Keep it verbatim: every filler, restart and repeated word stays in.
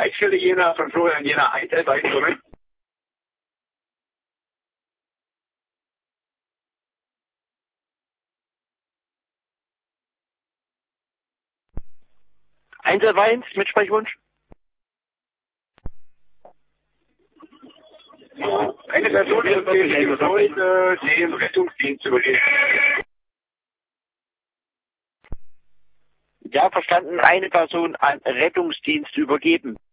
Leitstelle jener von Florian Jener Einzel kommen. Einzelweins mit Sprechwunsch. Eine Person ist heute dem Rettungsdienst übergeben. Ja, verstanden. Eine Person an Rettungsdienst übergeben.